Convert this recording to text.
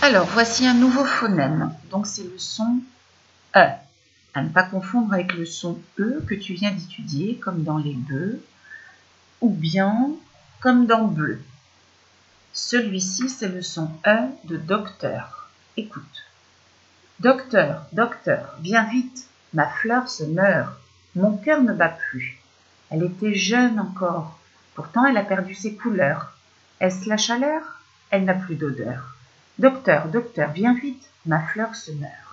Alors, voici un nouveau phonème. Donc, c'est le son E. À ne pas confondre avec le son E que tu viens d'étudier, comme dans les bœufs, ou bien comme dans bleu. Celui-ci, c'est le son E de docteur. Écoute. Docteur, docteur, viens vite, ma fleur se meurt, mon cœur ne bat plus. Elle était jeune encore, pourtant elle a perdu ses couleurs. Est-ce la chaleur? Elle n'a plus d'odeur. Docteur, docteur, viens vite, ma fleur se meurt.